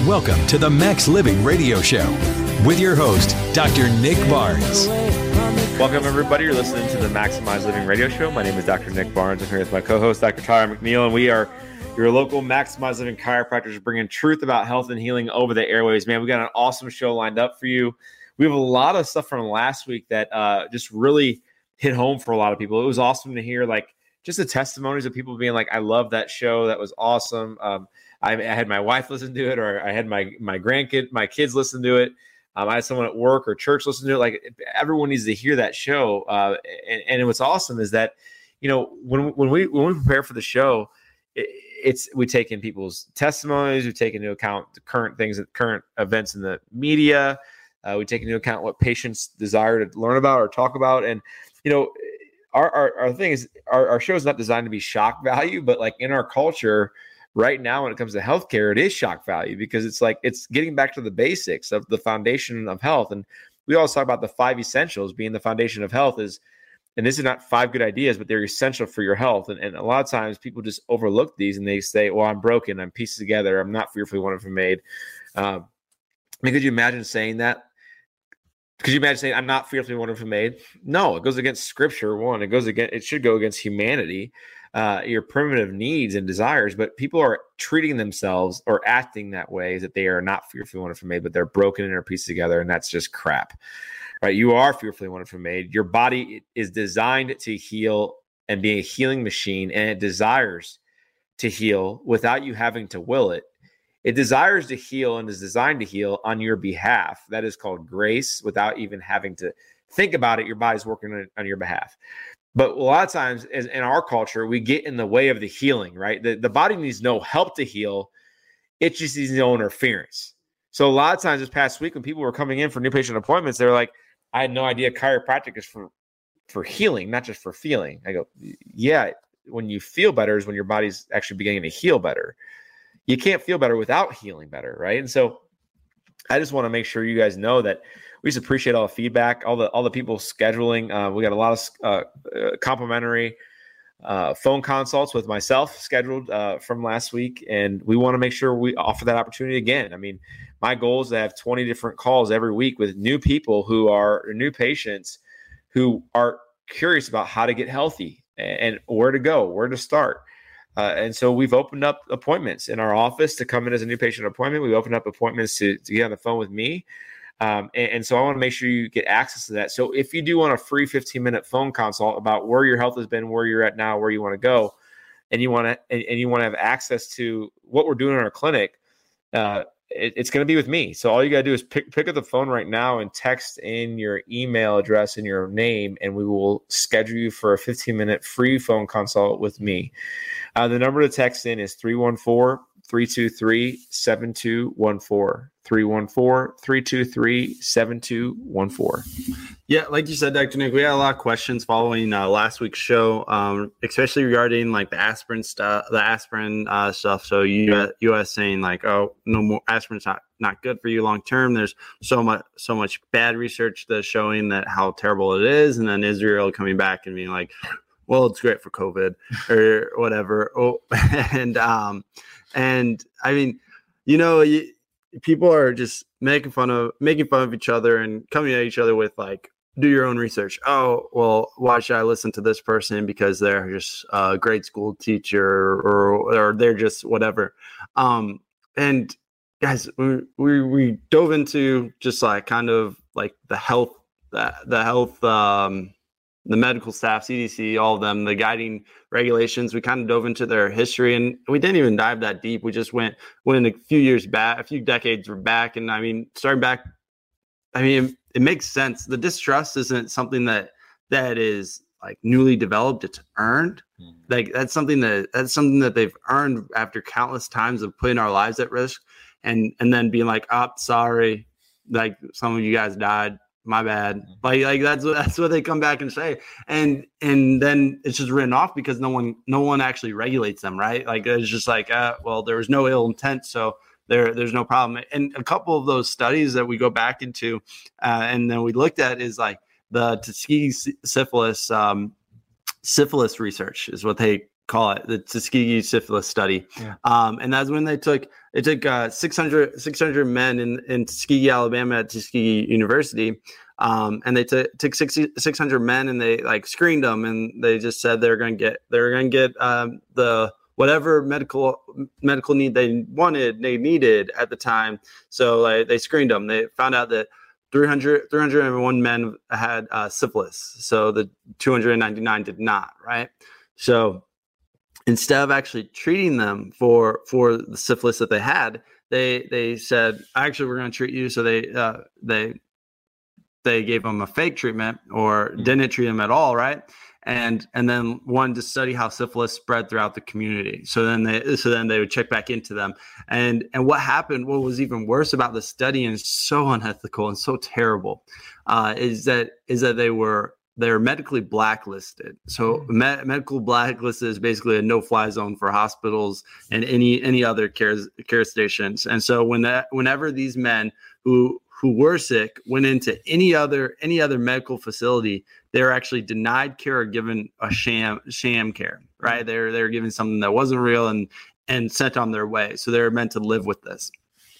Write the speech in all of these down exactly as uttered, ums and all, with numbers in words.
Welcome to the Max Living Radio Show with your host, Doctor Nick Barnes. Welcome, everybody. You're listening to the Maximize Living Radio Show. My name is Doctor Nick Barnes. I'm here with my co-host, Doctor Tyler McNeil, and we are your local Maximize Living chiropractors bringing truth about health and healing over the airways. Man, we got an awesome show lined up for you. We have a lot of stuff from last week that uh, just really hit home for a lot of people. It was awesome to hear, like, just the testimonies of people being like, I love that show. That was awesome. Um, I, I had my wife listen to it, or I had my my grandkid, my kids listen to it. Um, I had someone at work or church listen to it. Like, everyone needs to hear that show. Uh, and, and what's awesome is that, you know, when when we when we prepare for the show, it, it's we take in people's testimonies, we take into account the current things, current events in the media. Uh, we take into account what patients desire to learn about or talk about, and you know. Our, our our thing is our, our show is not designed to be shock value, but like in our culture right now, when it comes to healthcare, it is shock value because it's like it's getting back to the basics of the foundation of health. And we always talk about the five essentials being the foundation of health is, and this is not five good ideas, but they're essential for your health. And, and a lot of times people just overlook these and they say, well, I'm broken, I'm pieced together, I'm not fearfully wonderfully made. Um, I mean, could you imagine saying that? Could you imagine saying, I'm not fearfully wonderfully made? No, it goes against scripture. One, it goes against, it should go against humanity, uh, your primitive needs and desires. But people are treating themselves or acting that way that they are not fearfully wonderfully made, but they're broken and are pieced together. And that's just crap, right? You are fearfully wonderfully made. Your body is designed to heal and be a healing machine, and it desires to heal without you having to will it. It desires to heal and is designed to heal on your behalf. That is called grace without even having to think about it. Your body's working on, on your behalf. But a lot of times as, in our culture, we get in the way of the healing, right? The, the body needs no help to heal. It just needs no interference. So a lot of times this past week when people were coming in for new patient appointments, they're like, I had no idea chiropractic is for, for healing, not just for feeling. I go, yeah, when you feel better is when your body's actually beginning to heal better. You can't feel better without healing better, right? And so I just want to make sure you guys know that we just appreciate all the feedback, all the all the people scheduling. Uh, we got a lot of uh, uh, complimentary uh, phone consults with myself scheduled uh, from last week, and we want to make sure we offer that opportunity again. I mean, my goal is to have twenty different calls every week with new people who are new patients who are curious about how to get healthy and, and where to go, where to start. Uh, and so we've opened up appointments in our office to come in as a new patient appointment. We've opened up appointments to, to get on the phone with me. Um, and, and so I want to make sure you get access to that. So if you do want a free fifteen minute phone consult about where your health has been, where you're at now, where you want to go, and you want to, and, and you want to have access to what we're doing in our clinic, uh, it, it's going to be with me. So all you got to do is pick, pick up the phone right now and text in your email address and your name, and we will schedule you for a fifteen minute free phone consult with me. Uh, the number to text in is three one four, three two three, seven two one four. three one four, three two three, seven two one four. Yeah, like you said, Doctor Nick, we had a lot of questions following uh, last week's show, um, especially regarding like the aspirin stuff, the aspirin uh, stuff. So you, U S saying like, oh, no more aspirin's not not good for you long term. There's so much so much bad research that's showing that how terrible it is, and then Israel coming back and being like, well, it's great for COVID or whatever. Oh, and um, and I mean, you know, you, people are just making fun of making fun of each other and coming at each other with like, do your own research. Oh, well, why should I listen to this person because they're just a grade school teacher or or they're just whatever. Um, and guys, we, we we dove into just like kind of like the health, the, the health. Um, the medical staff, C D C, all of them, the guiding regulations. We kind of dove into their history, and we didn't even dive that deep. We just went went a few years back, a few decades back. And I mean, starting back, I mean, it, it makes sense. The distrust isn't something that that is like newly developed. It's earned. Mm-hmm. Like that's something that that's something that they've earned after countless times of putting our lives at risk, and and then being like, oh, sorry, like some of you guys died. My bad. Like, like that's what that's what they come back and say, and and then it's just written off because no one no one actually regulates them, right? Like it's just like, uh, well, there was no ill intent, so there there's no problem. And a couple of those studies that we go back into, uh, and then we looked at is like the Tuskegee syphilis um, syphilis research is what they call it, the Tuskegee syphilis study. Yeah. Um, and that's when they took it took uh, six hundred, six hundred men in, in Tuskegee, Alabama at Tuskegee University. Um, and they t- took sixty, six hundred men and they like screened them, and they just said they're going to get they're going to get um, the whatever medical medical need they wanted, they needed at the time. So like they screened them. They found out that three hundred, three hundred one men had uh, syphilis. So the two hundred ninety-nine did not, right? So instead of actually treating them for for the syphilis that they had, they they said, actually, we're going to treat you. So they uh, they they gave them a fake treatment or didn't treat them at all, right? And and then wanted to study how syphilis spread throughout the community. So then they so then they would check back into them. And and what happened, what was even worse about the study, and so unethical and so terrible, uh, is that is that they were they're medically blacklisted. So me- medical blacklisted is basically a no-fly zone for hospitals and any any other care care stations. And so when that whenever these men who who were sick went into any other any other medical facility, they were actually denied care or given a sham sham care, right? They're they're given something that wasn't real and and sent on their way. So they're meant to live with this.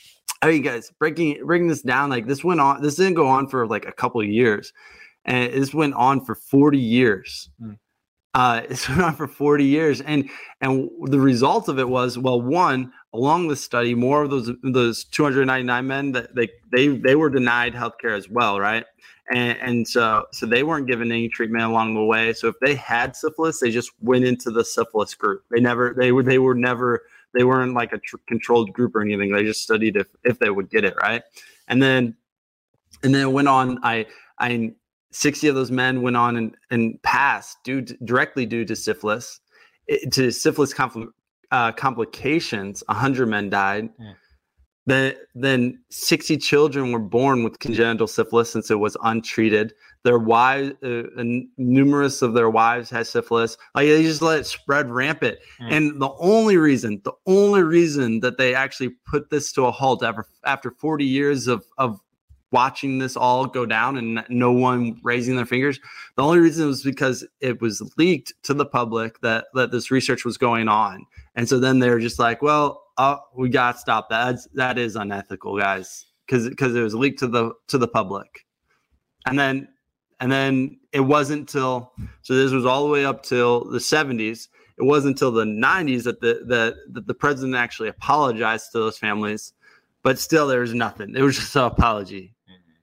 I mean, guys, breaking breaking this down, like this went on. This didn't go on for like a couple of years, and this went on for forty years. Mm. Uh, it's been on for forty years, and and the result of it was, well, one, along the study, more of those those two hundred ninety-nine men that they they they were denied healthcare as well, right? And, and so so they weren't given any treatment along the way. So if they had syphilis, they just went into the syphilis group. They never they were they were never they weren't like a tr- controlled group or anything. They just studied if if they would get it, right? And then and then it went on. I I. sixty of those men went on and, and passed due to, directly due to syphilis. It, to syphilis compl- uh, complications, one hundred men died. Yeah. Then, then sixty children were born with congenital syphilis since it was untreated. Their wives, uh, numerous of their wives had syphilis. Like they just let it spread rampant. Yeah. And the only reason, the only reason that they actually put this to a halt after after forty years of of watching this all go down and no one raising their fingers, the only reason was because it was leaked to the public that, that this research was going on. And so then they're just like, well, uh, we got to stop that. That's, that is unethical, guys, because because it was leaked to the to the public. And then and then it wasn't till, so this was all the way up till the seventies. It wasn't until the nineties that the, the, that the president actually apologized to those families. But still, there was nothing. It was just an apology.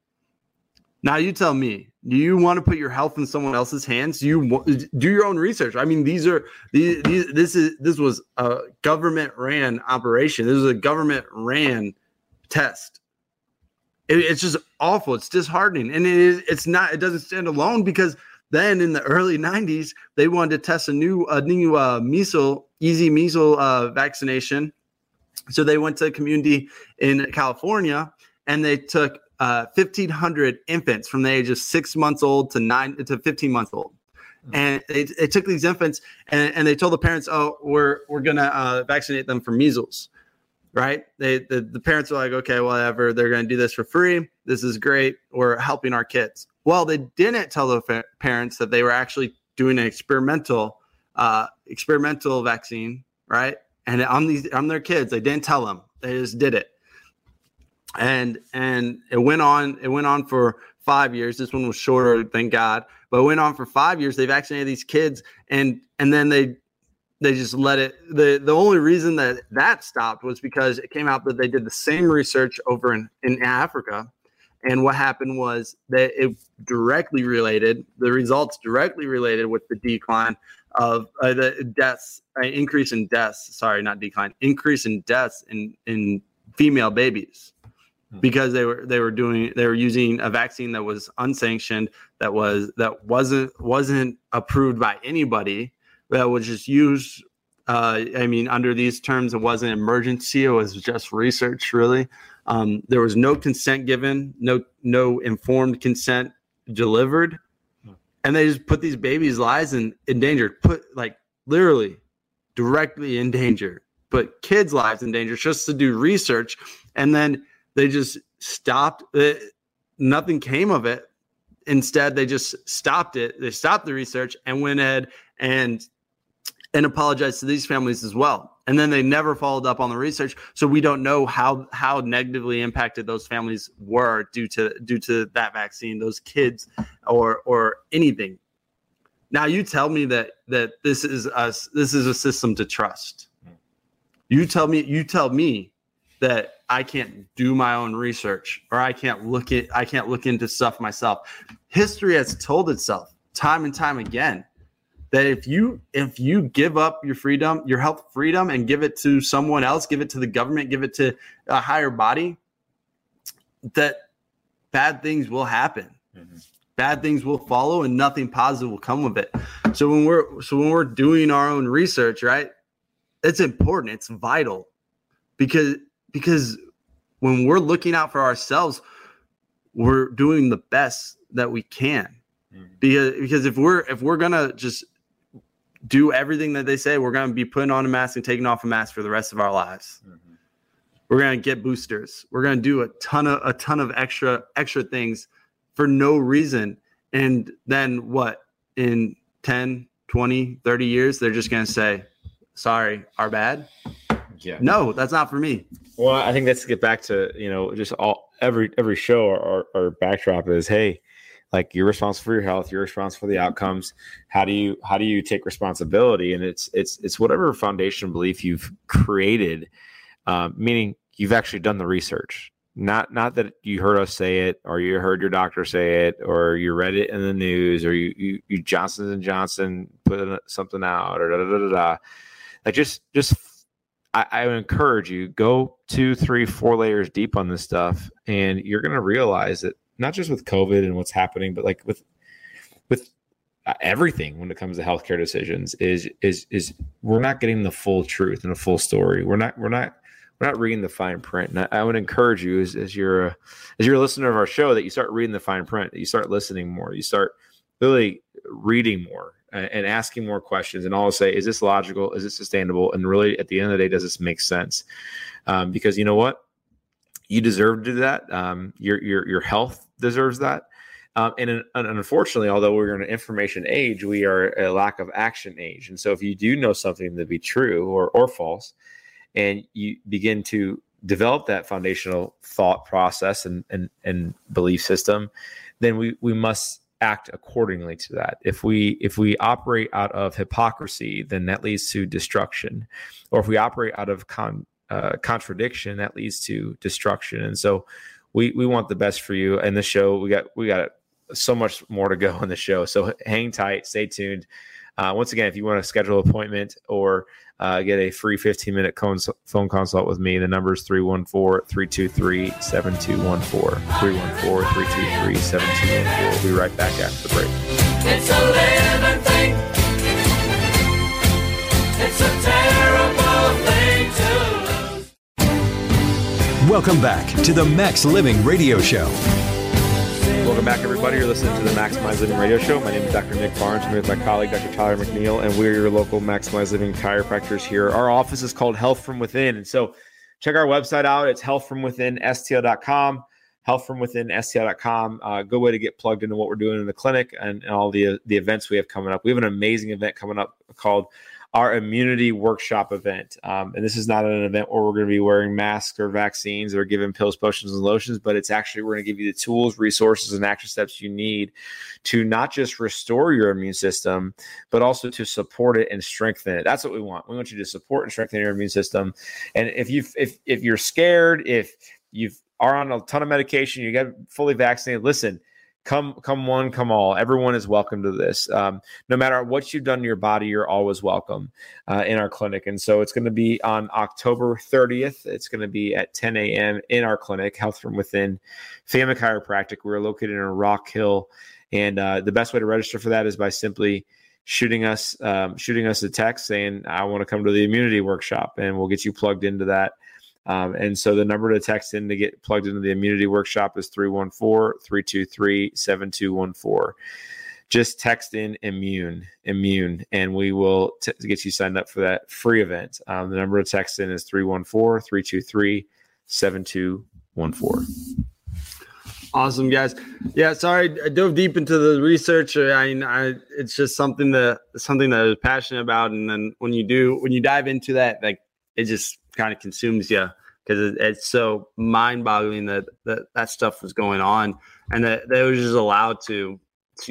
Now you tell me, do you want to put your health in someone else's hands? Do you do your own research? I mean, these are these, these this is this was a government ran operation. This was a government ran test. It, it's just awful. It's disheartening, and it is. It's not. It doesn't stand alone because then in the early nineties they wanted to test a new a new uh, measles easy measles uh, vaccination. So they went to a community in California and they took uh, fifteen hundred infants from the age of six months old to nine to fifteen months old. Mm-hmm. And they, they took these infants and, and they told the parents, oh, we're, we're going to uh, vaccinate them for measles, right? They, the, the parents were like, okay, whatever. They're going to do this for free. This is great. We're helping our kids. Well, they didn't tell the fa- parents that they were actually doing an experimental, uh, experimental vaccine, right? And on these, on their kids, they didn't tell them. They just did it. And and it went on. It went on for five years. This one was shorter, thank God. But it went on for five years. They vaccinated these kids, and and then they they just let it. the The only reason that that stopped was because it came out that they did the same research over in, in Africa, and what happened was that it directly related. The results directly related with the decline of uh, the deaths, uh, increase in deaths. Sorry, not decline. Increase in deaths in in female babies. Because they were they were doing they were using a vaccine that was unsanctioned, that was that wasn't wasn't approved by anybody, that was just used. Uh, I mean, under these terms, it wasn't emergency; it was just research. Really, um, there was no consent given, no no informed consent delivered, and they just put these babies' lives in, in danger. Put like literally directly in danger. Put kids' lives in danger just to do research, and then they just stopped. It, nothing came of it. Instead, they just stopped it. They stopped the research and went ahead and and apologized to these families as well. And then they never followed up on the research. So we don't know how, how negatively impacted those families were due to, due to that vaccine, those kids or, or anything. Now you tell me that, that this is us, this is a system to trust. You tell me, you tell me that I can't do my own research, or I can't look at, I can't look into stuff myself. History has told itself time and time again that if you if you give up your freedom, your health freedom, and give it to someone else, give it to the government, give it to a higher body, that bad things will happen. Mm-hmm. Bad things will follow, and nothing positive will come of it. So when we're so when we're doing our own research, right, it's important, it's vital, because because when we're looking out for ourselves, we're doing the best that we can. Mm-hmm. Because because if we're if we're gonna just do everything that they say, we're going to be putting on a mask and taking off a mask for the rest of our lives. Mm-hmm. We're going to get boosters. We're going to do a ton of a ton of extra extra things for no reason. And then what? In ten, twenty, thirty years, they're just going to say, sorry, our bad. Yeah. No, that's not for me. Well, I think let's get back to, you know, just all every every show our, our backdrop is, hey, like, you're responsible for your health, you're responsible for the outcomes. How do you how do you take responsibility? And it's it's it's whatever foundational belief you've created, um, meaning you've actually done the research. Not not that you heard us say it, or you heard your doctor say it, or you read it in the news, or you you, you Johnson and Johnson put something out, or da da da da. da. Like just just I, I would encourage you, go two, three, four layers deep on this stuff, and you're going to realize that. Not just with COVID and what's happening, but like with with everything when it comes to healthcare decisions, is is is we're not getting the full truth and the full story. We're not we're not we're not reading the fine print. And I, I would encourage you, as as you're a, as you're a listener of our show, that you start reading the fine print, that you start listening more, you start really reading more and, and asking more questions, and always say, is this logical? Is it sustainable? And really, at the end of the day, does this make sense? Um, because you know what? You deserve to do that. Um, your your your health deserves that. Um, and, and unfortunately, although we're in an information age, we are a lack of action age. And so if you do know something to be true or or false, and you begin to develop that foundational thought process and and, and belief system, then we we must act accordingly to that. If we if we operate out of hypocrisy, then that leads to destruction. Or if we operate out of con Uh, contradiction, that leads to destruction. And so we we want the best for you. And the show, we got we got so much more to go on the show. So hang tight, stay tuned. Uh, once again, if you want to schedule an appointment or uh, get a free fifteen minute cons- phone consult with me, the number is three one four, three two three, seven two one four. three one four, three two three, seven two one four. We'll be right back after the break. It's a living thing. It's a terrible thing to lose. Welcome back to the Max Living Radio Show. Welcome back, everybody. You're listening to the Maximize Living Radio Show. My name is Doctor Nick Barnes. I'm here with my colleague, Doctor Tyler McNeil, and we're your local Maximize Living chiropractors here. Our office is called Health From Within. And so check our website out. It's health from within S T L dot com. health from within S T L dot com. Uh, good way to get plugged into what we're doing in the clinic and, and all the, the events we have coming up. We have an amazing event coming up called our Immunity Workshop event. Um, and this is not an event where we're going to be wearing masks or vaccines or giving pills, potions, and lotions, but it's actually, we're going to give you the tools, resources, and action steps you need to not just restore your immune system, but also to support it and strengthen it. That's what we want. We want you to support and strengthen your immune system. And if you if if you're scared, if you are on a ton of medication, you get fully vaccinated, listen, Come, come one, come all. Everyone is welcome to this. Um, no matter what you've done to your body, you're always welcome uh, in our clinic. And so it's going to be on October thirtieth. It's going to be at ten a.m. in our clinic, Health From Within, Family Chiropractic. We're located in Rock Hill. And uh, the best way to register for that is by simply shooting us, um, shooting us a text saying, I want to come to the Immunity Workshop, and we'll get you plugged into that. Um, and so the number to text in to get plugged into the Immunity Workshop is three one four, three two three, seven two one four. Just text in immune, immune, and we will t- get you signed up for that free event. Um, the number to text in is three one four, three two three, seven two one four. Awesome, guys. Yeah, sorry, I dove deep into the research. I, I, it's just something that something that I was passionate about, and then when you do, when you dive into that, like it just kind of consumes you because it, it's so mind-boggling that, that that stuff was going on, and that they was just allowed to to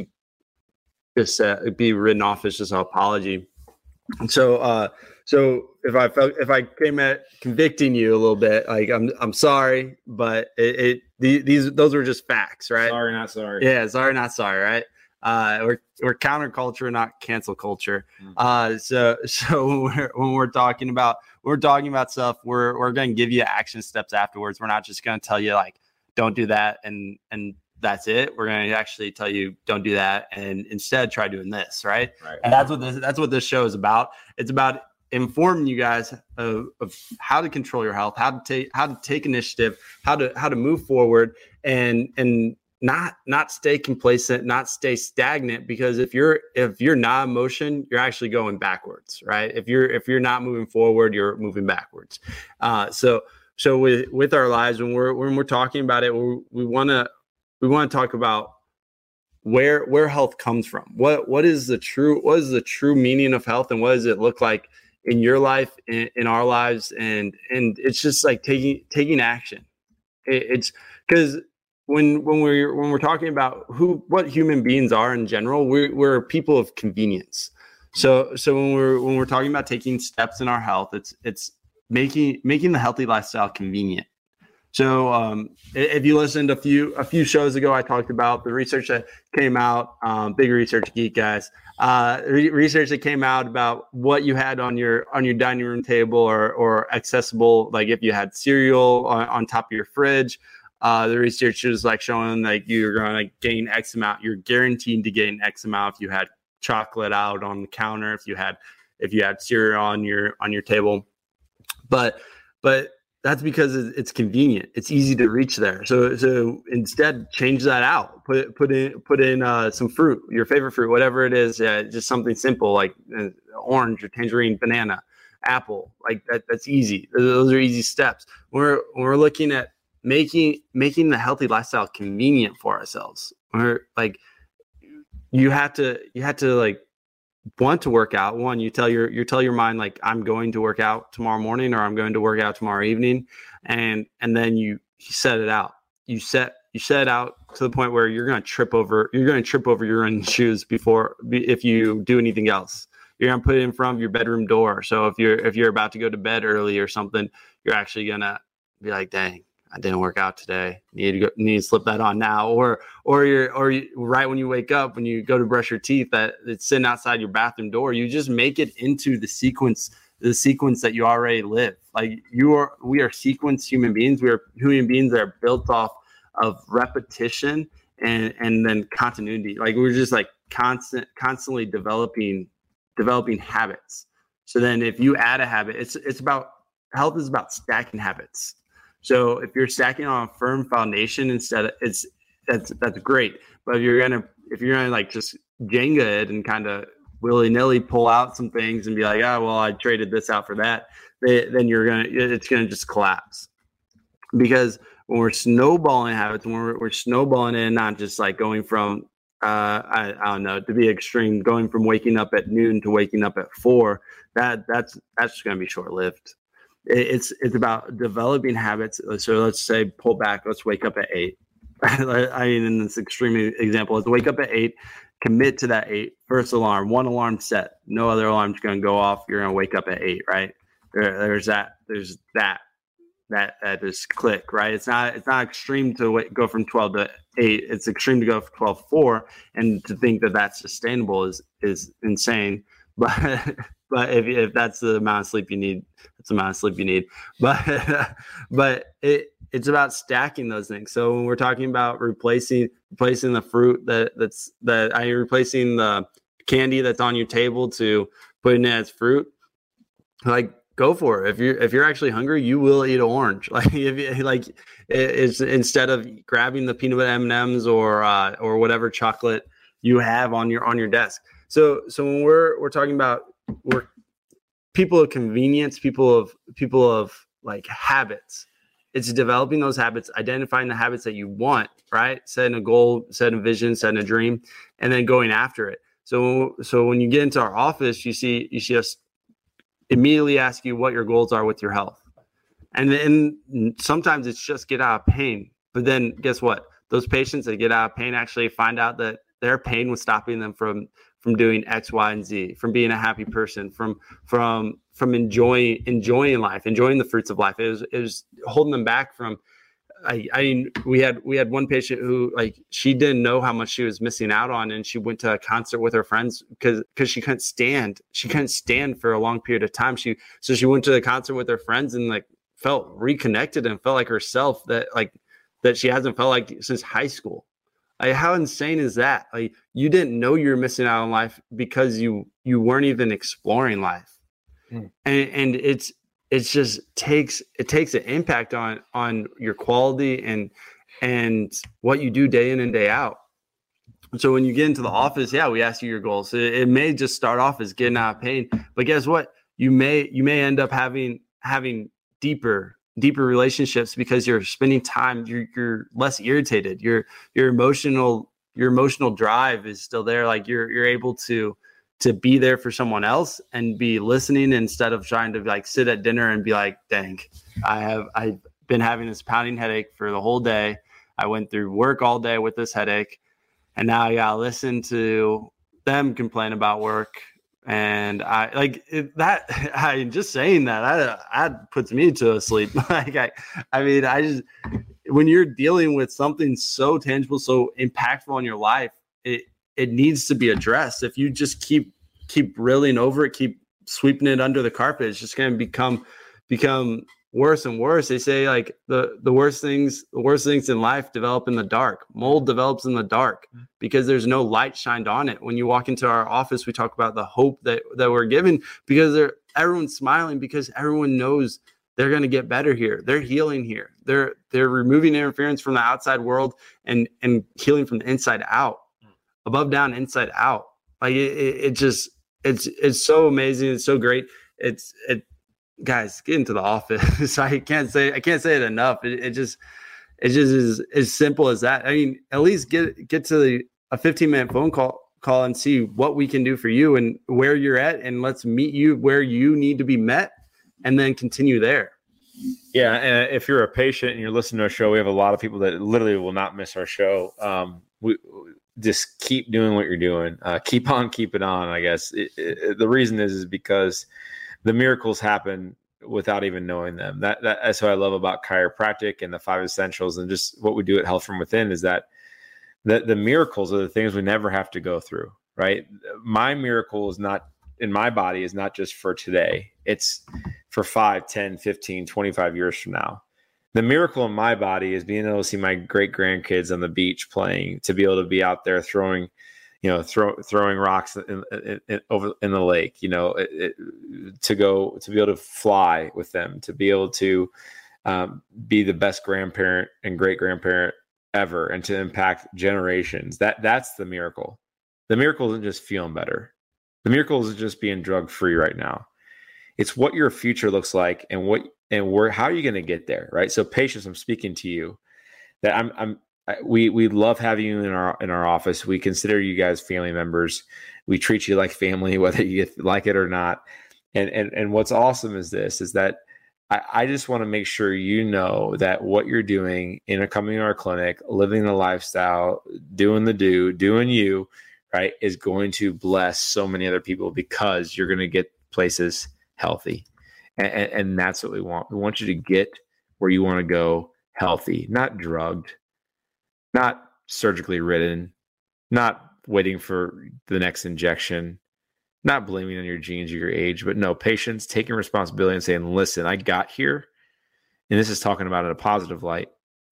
just uh, be written off as just an apology. And so, uh, so if I felt if I came at convicting you a little bit, like I'm I'm sorry, but it, it the, these those were just facts, right? Sorry, not sorry. Yeah, sorry, not sorry, right? Uh, we're we're counterculture, not cancel culture. Mm-hmm. Uh, so so when we're when we're talking about we're talking about stuff, we're we're going to give you action steps afterwards. We're not just going to tell you like don't do that and and that's it. We're going to actually tell you don't do that and instead try doing this, right? Right. And that's what this that's what this show is about. It's about informing you guys of, of how to control your health, how to take how to take initiative, how to how to move forward, and and not not stay complacent, not stay stagnant. Because if you're if you're not in motion, you're actually going backwards, right? If you're if you're not moving forward, you're moving backwards. Uh, so so with with our lives, when we're when we're talking about it, we we want to we want to talk about where where health comes from. What what is the true what is the true meaning of health, and what does it look like in your life, in, in our lives? And and it's just like taking taking action. It, it's because when when we're when we're talking about who what human beings are in general, we're we're people of convenience. So so when we're when we're talking about taking steps in our health, it's it's making making the healthy lifestyle convenient. So um, if you listened a few a few shows ago, I talked about the research that came out, um, big research geek guys, uh, re- research that came out about what you had on your on your dining room table or or accessible, like if you had cereal on, on top of your fridge. Uh, the research is like showing like you're going to gain X amount. You're guaranteed to gain X amount if you had chocolate out on the counter, if you had if you had cereal on your on your table. But but that's because it's convenient. It's easy to reach there. So so instead, change that out. Put put in put in uh, some fruit, your favorite fruit, whatever it is. Uh, just something simple like uh, orange or tangerine, banana, apple. Like that. That's easy. Those are easy steps. We're we're looking at making making the healthy lifestyle convenient for ourselves. We're like you have to you have to like want to work out. One, you tell your you tell your mind like I'm going to work out tomorrow morning or I'm going to work out tomorrow evening, and and then you, you set it out. You set you set it out to the point where you're going to trip over you're going to trip over your own shoes before if you do anything else. You're going to put it in front of your bedroom door. So if you're if you're about to go to bed early or something, you're actually going to be like, dang, I didn't work out today. Need to go, need to slip that on now, or or you're or you, right when you wake up, when you go to brush your teeth, that it's sitting outside your bathroom door. You just make it into the sequence, the sequence that you already live. Like you are, we are sequence human beings. We are human beings that are built off of repetition and and then continuity. Like we're just like constant, constantly developing developing habits. So then, if you add a habit, it's it's about health is about stacking habits. So if you're stacking on a firm foundation instead of it's that's that's great. But if you're gonna if you're gonna like just Jenga it and kind of willy nilly pull out some things and be like, oh well, I traded this out for that, then you're gonna it's gonna just collapse. Because when we're snowballing habits, when we're, we're snowballing in, not just like going from uh, I, I don't know, to be extreme, going from waking up at noon to waking up at four, that that's that's just gonna be short lived. It's it's about developing habits. So let's say pull back. Let's wake up at eight. I mean, in this extreme example, let's wake up at eight. Commit to that eight. First alarm, one alarm set. No other alarm's going to go off. You're going to wake up at eight, right? There, there's that. There's that. That that just click, right? It's not it's not extreme to wait, go from twelve to eight. It's extreme to go from twelve to four, and to think that that's sustainable is is insane. But but if if that's the amount of sleep you need, that's the amount of sleep you need. But but it it's about stacking those things. So when we're talking about replacing replacing the fruit that that's that I replacing the candy that's on your table to putting it as fruit, like go for it. If you're if you're actually hungry, you will eat an orange. Like if you, like it's instead of grabbing the peanut butter M and M's or uh, or whatever chocolate you have on your on your desk. So so when we're we're talking about we're people of convenience, people of people of like habits, it's developing those habits, identifying the habits that you want, right? Setting a goal, setting a vision, setting a dream, and then going after it. So, so when you get into our office, you see, you see us immediately ask you what your goals are with your health. And then sometimes it's just get out of pain. But then guess what? Those patients that get out of pain actually find out that their pain was stopping them from, from doing X, Y, and Z, from being a happy person, from, from, from enjoying, enjoying life, enjoying the fruits of life. It was, it was holding them back from, I, I mean, we had, we had one patient who, like, she didn't know how much she was missing out on. And she went to a concert with her friends because, because she couldn't stand, she couldn't stand for a long period of time. She, so she went to the concert with her friends and like felt reconnected and felt like herself, that like, that she hasn't felt like since high school. Like, how insane is that? Like, you didn't know you were missing out on life because you, you weren't even exploring life. Mm. And, and it's, it's just takes, it takes an impact on, on your quality and, and what you do day in and day out. So when you get into the office, yeah, we ask you your goals. It, it may just start off as getting out of pain, but guess what? You may, you may end up having, having deeper, deeper relationships because you're spending time, you're, you're less irritated. Your, your emotional, your emotional drive is still there. Like you're, you're able to, to be there for someone else and be listening instead of trying to like sit at dinner and be like, dang, I have, I've been having this pounding headache for the whole day. I went through work all day with this headache and now I gotta listen to them complain about work. And I like it, that. I just saying that, that, that puts me to a sleep. like I, I mean, I just, when you're dealing with something so tangible, so impactful in your life, it, it needs to be addressed. If you just keep keep reeling over it, keep sweeping it under the carpet, it's just going to become become worse and worse. They say like the the worst things, the worst things in life develop in the dark. Mold develops in the dark because there's no light shined on it. When you walk into our office, we talk about the hope that that we're given because they're everyone's smiling because everyone knows they're going to get better here. They're healing here. They're they're removing interference from the outside world and and healing from the inside out. Above, down, inside out. Like it, it, it just, it's, it's so amazing. It's so great. It's, it, guys, get into the office. I can't say, I can't say it enough. It, it just, it just is as simple as that. I mean, at least get, get to the, a fifteen minute phone call, call and see what we can do for you and where you're at. And let's meet you where you need to be met and then continue there. Yeah. And if you're a patient and you're listening to our show, we have a lot of people that literally will not miss our show. Um, we, just keep doing what you're doing. Uh, keep on, keep it on. I guess it, it, the reason is, is because the miracles happen without even knowing them. That, that that's what I love about chiropractic and the five essentials and just what we do at Health from Within is that the, the miracles are the things we never have to go through, right? My miracle is not in my body is not just for today. It's for five, ten, fifteen, twenty-five years from now. The miracle in my body is being able to see my great grandkids on the beach playing, to be able to be out there throwing, you know, throw, throwing rocks in, in, in, over in the lake, you know, it, it, to go, to be able to fly with them, to be able to um, be the best grandparent and great grandparent ever, and to impact generations. That that's the miracle. The miracle isn't just feeling better. The miracle isn't just being drug free right now. It's what your future looks like and what, and where, how are you going to get there? Right. So patients, I'm speaking to you that I'm, I'm, I, we, we love having you in our, in our office. We consider you guys family members. We treat you like family, whether you like it or not. And, and, and what's awesome is this, is that I, I just want to make sure you know that what you're doing in a coming to our clinic, living the lifestyle, doing the do, doing you, right, is going to bless so many other people because you're going to get places healthy. And, and, and that's what we want. We want you to get where you want to go healthy, not drugged, not surgically ridden, not waiting for the next injection, not blaming on your genes or your age, but no, patients taking responsibility and saying, listen, I got here. And this is talking about in a positive light.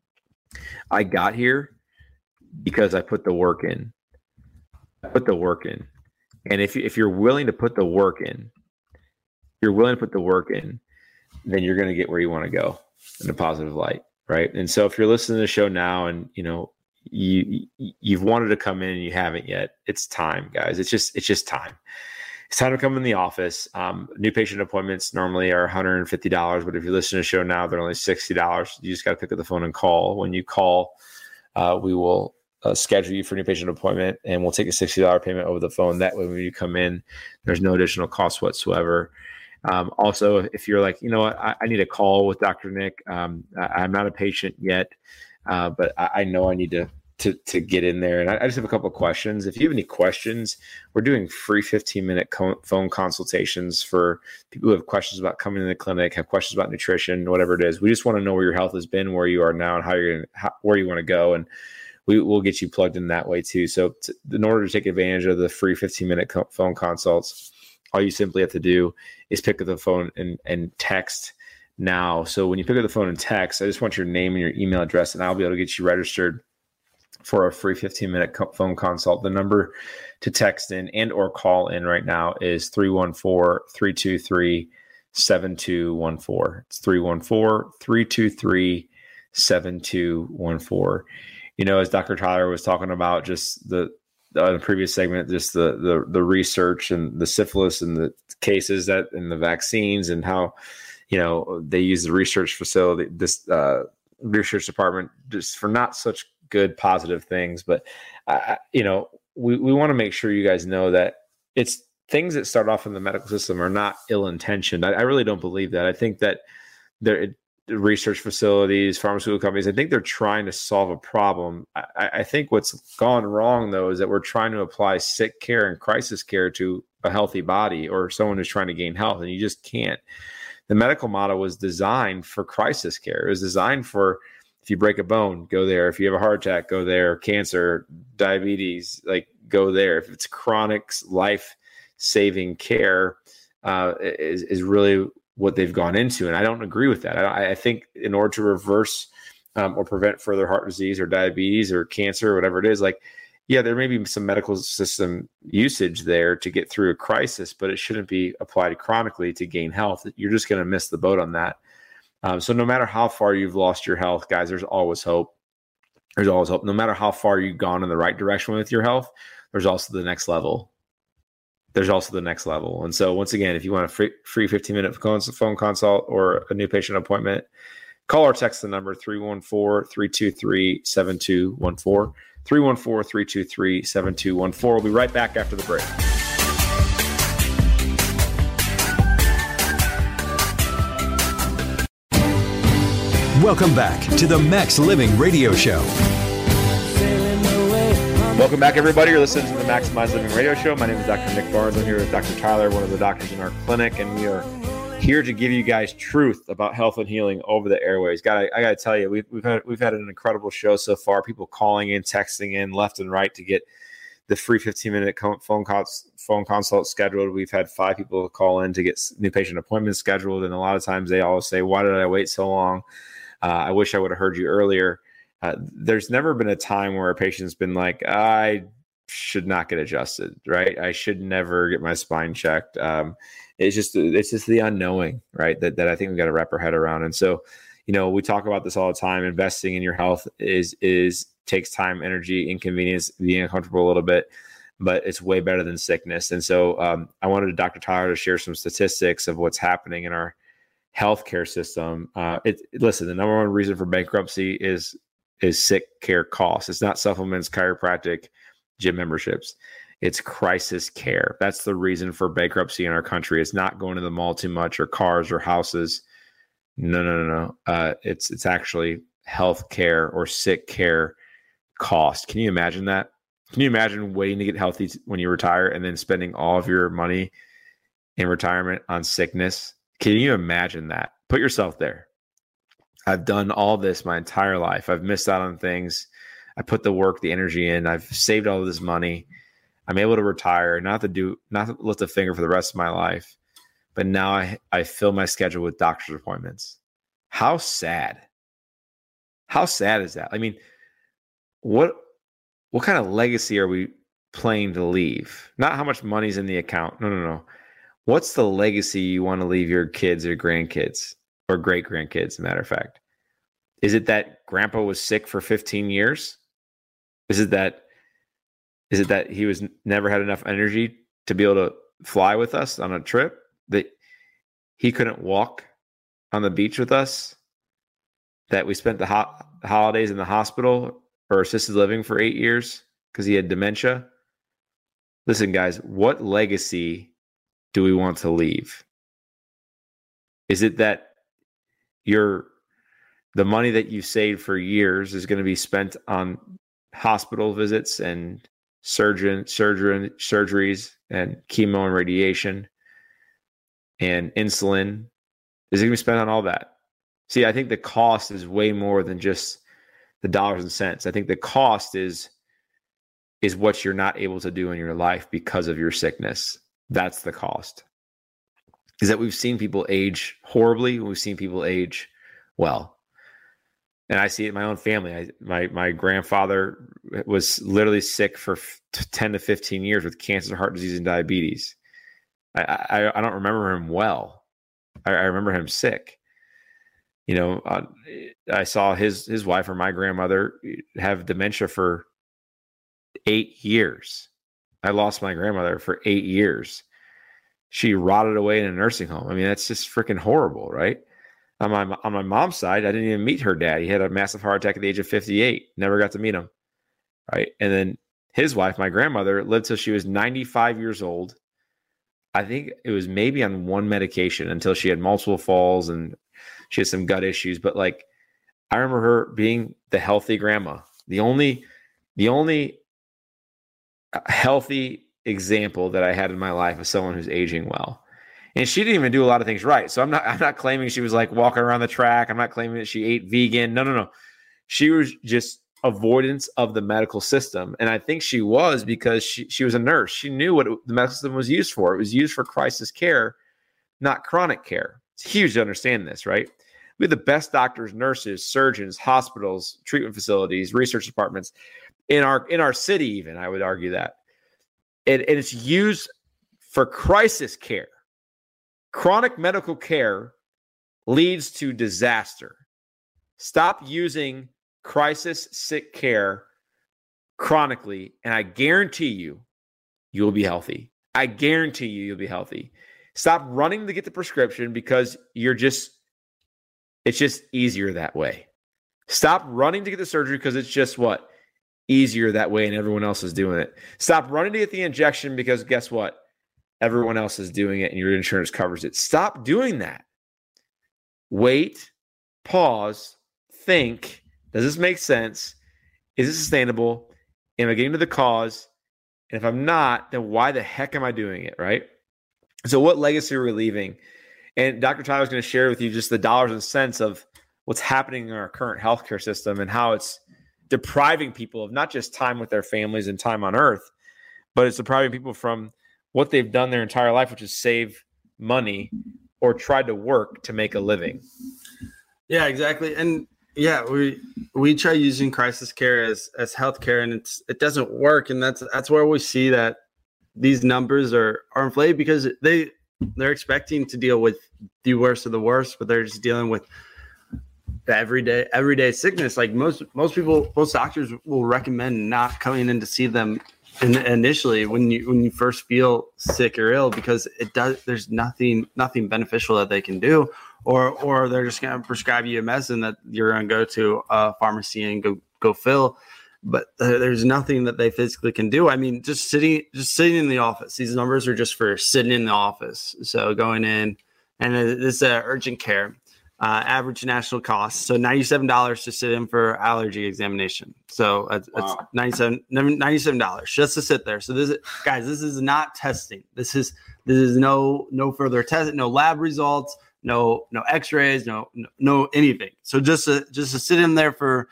I got here because I put the work in. I put the work in. And if, you, if you're willing to put the work in, you're willing to put the work in, then you're going to get where you want to go in a positive light. Right. And so if you're listening to the show now and, you know, you, you've wanted to come in and you haven't yet, it's time, guys. It's just, it's just time. it's time to come in the office. Um, new patient appointments normally are one hundred fifty dollars, but if you listen to the show now, they're only sixty dollars. You just got to pick up the phone and call. When you call, uh, we will uh, schedule you for a new patient appointment, and we'll take a sixty dollars payment over the phone. That way, when you come in, there's no additional cost whatsoever. Um, also, if you're like, you know what, I, I need a call with Doctor Nick. Um, I, I'm not a patient yet, uh, but I, I know I need to to to get in there. And I, I just have a couple of questions. If you have any questions, we're doing free fifteen minute co- phone consultations for people who have questions about coming to the clinic, have questions about nutrition, whatever it is. We just want to know where your health has been, where you are now, and how you're gonna, how, where you want to go. And we will get you plugged in that way too. So to, in order to take advantage of the free fifteen minute co- phone consults, all you simply have to do is pick up the phone and, and text now. So when you pick up the phone and text, I just want your name and your email address, and I'll be able to get you registered for a free fifteen minute co- phone consult. The number to text in and or call in right now is three one four, three two three, seven two one four. It's three one four, three two three, seven two one four. You know, as Doctor Tyler was talking about just the Uh, the previous segment, just the, the the research and the syphilis and the cases that and the vaccines and how, you know, they use the research facility, this uh, research department just for not such good positive things. But, uh, you know, we, we want to make sure you guys know that it's things that start off in the medical system are not ill-intentioned. I, I really don't believe that. I think that there, it, research facilities, pharmaceutical companies, I think they're trying to solve a problem. I, I think what's gone wrong, though, is that we're trying to apply sick care and crisis care to a healthy body or someone who's trying to gain health, and you just can't. The medical model was designed for crisis care. It was designed for, if you break a bone, go there. If you have a heart attack, go there. Cancer, diabetes, like go there. If it's chronic life-saving care, uh, is, is really what they've gone into. And I don't agree with that. I, I think in order to reverse um, or prevent further heart disease or diabetes or cancer or whatever it is, like, yeah, there may be some medical system usage there to get through a crisis, but it shouldn't be applied chronically to gain health. You're just going to miss the boat on that. Um, so no matter how far you've lost your health, guys, there's always hope. There's always hope. No matter how far you've gone in the right direction with your health, there's also the next level. There's also the next level. And so once again, if you want a free, free fifteen minute phone consult or a new patient appointment, call or text the number three one four, three two three, seven two one four, three one four, three two three, seven two one four. We'll be right back after the break. Welcome back to the Max Living Radio Show. Welcome back, everybody. You're listening to the Maximize Living Radio Show. My name is Doctor Nick Barnes. I'm here with Doctor Tyler, one of the doctors in our clinic, and we are here to give you guys truth about health and healing over the airways. Got I got to tell you, we've we've had we've had an incredible show so far. People calling in, texting in, left and right to get the free fifteen minute phone calls, phone consult scheduled. We've had five people call in to get new patient appointments scheduled, and a lot of times they always say, "Why did I wait so long? Uh, I wish I would have heard you earlier." Uh, there's never been a time where a patient's been like, I should not get adjusted, right? I should never get my spine checked. Um, it's just, it's just the unknowing, right? That, that I think we've got to wrap our head around. And so, you know, we talk about this all the time. Investing in your health is, is takes time, energy, inconvenience, being uncomfortable a little bit, but it's way better than sickness. And so um, I wanted Doctor Tyler to share some statistics of what's happening in our healthcare system. Uh, it, listen, the number one reason for bankruptcy is is sick care costs. It's not supplements, chiropractic, gym memberships. It's crisis care. That's the reason for bankruptcy in our country. It's not going to the mall too much or cars or houses. No, no, no, no. Uh, it's it's actually health care or sick care cost. Can you imagine that? Can you imagine waiting to get healthy when you retire and then spending all of your money in retirement on sickness? Can you imagine that? Put yourself there. I've done all this my entire life. I've missed out on things. I put the work, the energy in. I've saved all of this money. I'm able to retire, not to do, not to lift a finger for the rest of my life. But now I, I fill my schedule with doctor's appointments. How sad. How sad is that? I mean, what what kind of legacy are we planning to leave? Not how much money's in the account. No, no, no. What's the legacy you want to leave your kids or grandkids? Or great grandkids, as a matter of fact. Is it that grandpa was sick for fifteen years? Is it that is it that he was never had enough energy to be able to fly with us on a trip, that he couldn't walk on the beach with us, that we spent the ho- holidays in the hospital or assisted living for eight years because he had dementia. Listen, guys, what legacy do we want to leave? Is it that your the money that you saved for years is going to be spent on hospital visits and surgeon, surgery, surgeries and chemo and radiation and insulin? Is it going to be spent on all that? See, I think the cost is way more than just the dollars and cents. I think the cost is is what you're not able to do in your life because of your sickness. That's the cost. Is that we've seen people age horribly. We've seen people age well. And I see it in my own family. I, my my grandfather was literally sick for ten to fifteen years with cancer, heart disease, and diabetes. I, I, I don't remember him well. I, I remember him sick. You know, uh, I saw his his wife or my grandmother have dementia for eight years. I lost my grandmother for eight years. She rotted away in a nursing home. I mean, that's just freaking horrible, right? On my on my mom's side, I didn't even meet her dad. He had a massive heart attack at the age of fifty-eight. Never got to meet him, right? And then his wife, my grandmother, lived till she was ninety-five years old. I think it was maybe on one medication until she had multiple falls and she had some gut issues. But like, I remember her being the healthy grandma. The only, the only healthy example that I had in my life of someone who's aging well. And she didn't even do a lot of things right. So I'm not, I'm not claiming she was like walking around the track. I'm not claiming that she ate vegan. No, no, no. She was just avoidance of the medical system. And I think she was because she, she was a nurse. She knew what it, the medical system was used for. It was used for crisis care, not chronic care. It's huge to understand this, right? We have the best doctors, nurses, surgeons, hospitals, treatment facilities, research departments in our, in our city even, I would argue that. And, and it's used for crisis care. Chronic medical care leads to disaster. Stop using crisis sick care chronically, and I guarantee you, you'll be healthy. I guarantee you, you'll be healthy. Stop running to get the prescription because you're just, it's just easier that way. Stop running to get the surgery because it's just what? Easier that way and everyone else is doing it. Stop running to get the injection because guess what? Everyone else is doing it and your insurance covers it. Stop doing that. Wait, pause, think. Does this make sense? Is this sustainable? Am I getting to the cause? And if I'm not, then why the heck am I doing it, right? So what legacy are we leaving? And Doctor Tyler is going to share with you just the dollars and cents of what's happening in our current healthcare system and how it's depriving people of not just time with their families and time on earth, but it's depriving people from what they've done their entire life, which is save money or tried to work to make a living. Yeah, exactly. And yeah, we we try using crisis care as as healthcare, and it's it doesn't work. And that's that's where we see that these numbers are are inflated because they they're expecting to deal with the worst of the worst, but they're just dealing with the everyday everyday sickness. Like most most people, most doctors will recommend not coming in to see them in, initially when you when you first feel sick or ill, because it does there's nothing nothing beneficial that they can do, or or they're just going to prescribe you a medicine that you're going to go to a pharmacy and go go fill. But uh, there's nothing that they physically can do. I mean, just sitting just sitting in the office. These numbers are just for sitting in the office. So going in, and this is uh, urgent care. Uh, average national cost. So ninety-seven dollars to sit in for allergy examination. So it's, wow. it's ninety-seven dollars ninety-seven dollars just to sit there. So this is, guys, this is not testing. This is, this is no, no further test, no lab results, no, no x-rays, no, no, no anything. So just to, just to sit in there for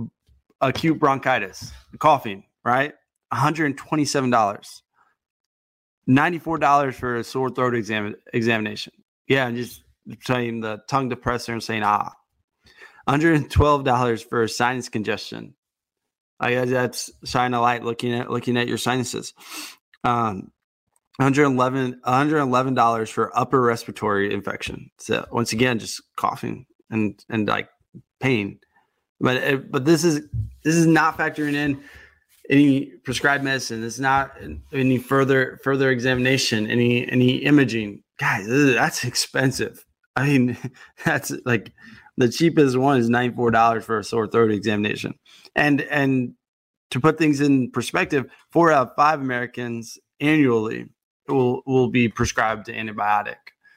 acute bronchitis, coughing, right? one hundred twenty-seven dollars, ninety-four dollars for a sore throat exam examination. Yeah. And just saying the tongue depressor and saying, ah, one hundred twelve dollars for sinus congestion. I guess that's shine a light looking at, looking at your sinuses. Um, one hundred eleven dollars one hundred eleven dollars for upper respiratory infection. So once again, just coughing and, and like pain. But, but this is, this is not factoring in any prescribed medicine. It's not any further further examination, any any imaging. Guys, that's expensive. I mean, that's like the cheapest one is ninety-four dollars for a sore throat examination. And and to put things in perspective, four out of five Americans annually will will be prescribed an antibiotic.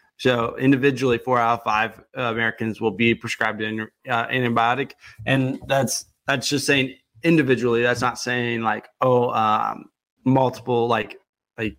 So individually, four out of five uh, Americans will be prescribed an uh, antibiotic, and that's that's just saying individually. That's not saying like, oh, um, multiple, like like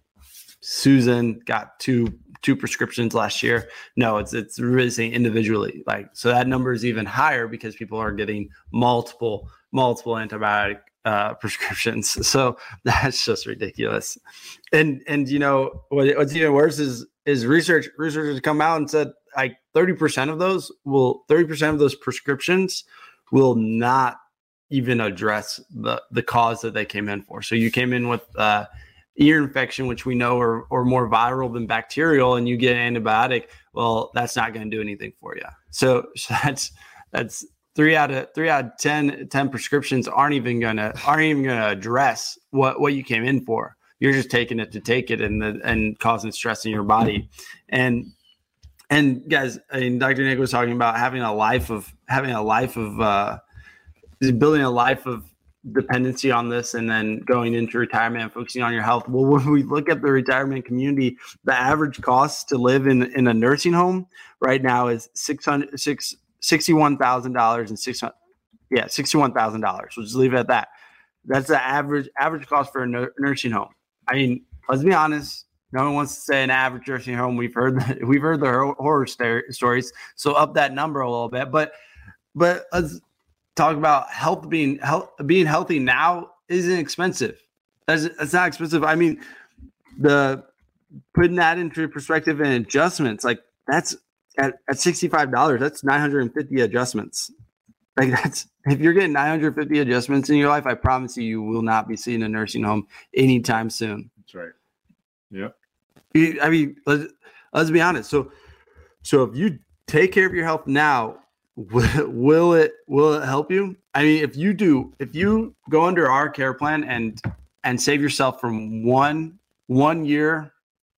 Susan got two two prescriptions last year. No, it's it's really saying individually. Like, so that number is even higher because people are getting multiple multiple antibiotic uh, prescriptions. So that's just ridiculous. And and you know what, what's even worse is is research researchers come out and said like thirty percent of those will thirty percent of those prescriptions will not even address the the cause that they came in for. So you came in with uh, ear infection, which we know are, are more viral than bacterial, and you get an antibiotic. Well, that's not going to do anything for you. So, so that's that's three out of three out of ten, ten prescriptions aren't even gonna aren't even gonna address what what you came in for. You're just taking it to take it and the, and causing stress in your body. And and guys, I mean, Doctor Nick was talking about having a life of having a life of uh, building a life of dependency on this, and then going into retirement and focusing on your health. Well, when we look at the retirement community, the average cost to live in, in a nursing home right now is six hundred six sixty-one thousand dollars and six hundred yeah sixty-one thousand dollars. We'll just leave it at that. That's the average average cost for a nu- nursing home. I mean, let's be honest. No one wants to say an average nursing home. We've heard the, we've heard the horror st- stories. So up that number a little bit, but but let's talk about health being health being healthy now isn't expensive. That's that's not expensive. I mean, the putting that into perspective and adjustments, like that's at, at sixty-five dollars, that's nine hundred fifty adjustments. Like that's if you're getting nine hundred fifty adjustments in your life, I promise you, you will not be seeing a nursing home anytime soon. That's right. Yeah. I mean, let's, let's be honest. So, so if you take care of your health now, will, will it will it help you? I mean, if you do, if you go under our care plan and and save yourself from one one year